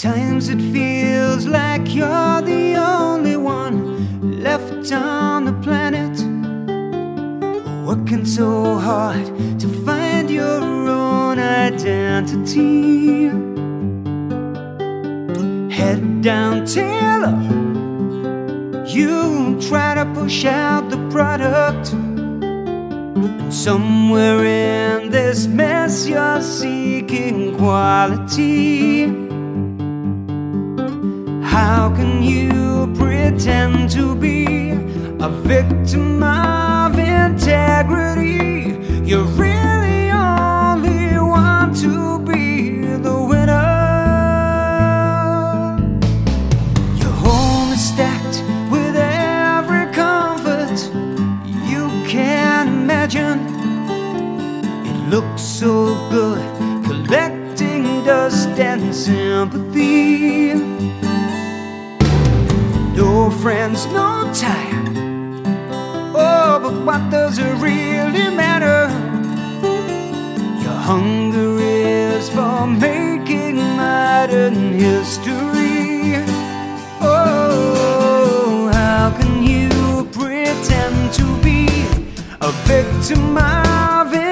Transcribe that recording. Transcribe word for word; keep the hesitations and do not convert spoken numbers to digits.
Times it feels like you're the only one left on the planet, working so hard to find your own identity. Head down, tail up, you try to push out the product. Somewhere in this mess you're seeking quality. How can you pretend to be a victim of integrity? You really only want to be the winner. Your home is stacked with every comfort you can imagine. It looks so good, collecting dust and sympathy. No friends, no tie. Oh, but what does it really matter? Your hunger is for making modern history. Oh, how can you pretend to be a victim of